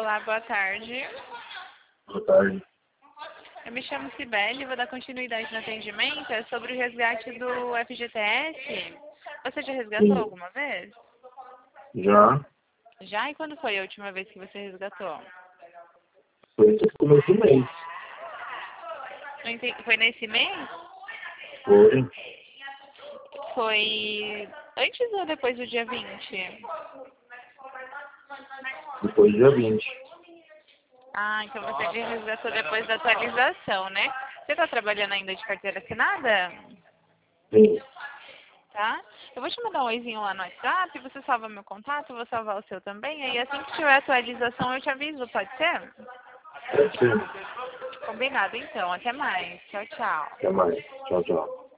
Olá, boa tarde. Boa tarde. Eu me chamo Cibele e vou dar continuidade no atendimento. É sobre o resgate do FGTS. Você já resgatou Sim. alguma vez? Já Já? E quando foi a última vez que você resgatou? foi esse começo do mês. Não entendi. Foi nesse mês? Foi. Foi antes ou depois do dia 20? Depois do dia 20. Ah, então você resgatou depois da atualização, né? Você está trabalhando ainda de carteira assinada? Sim. Tá? Eu vou te mandar um oizinho lá no WhatsApp, você salva meu contato, eu vou salvar o seu também, aí assim que tiver atualização eu te aviso, pode ser? Pode ser. Combinado então, até mais. Tchau, tchau. Até mais. Tchau, tchau.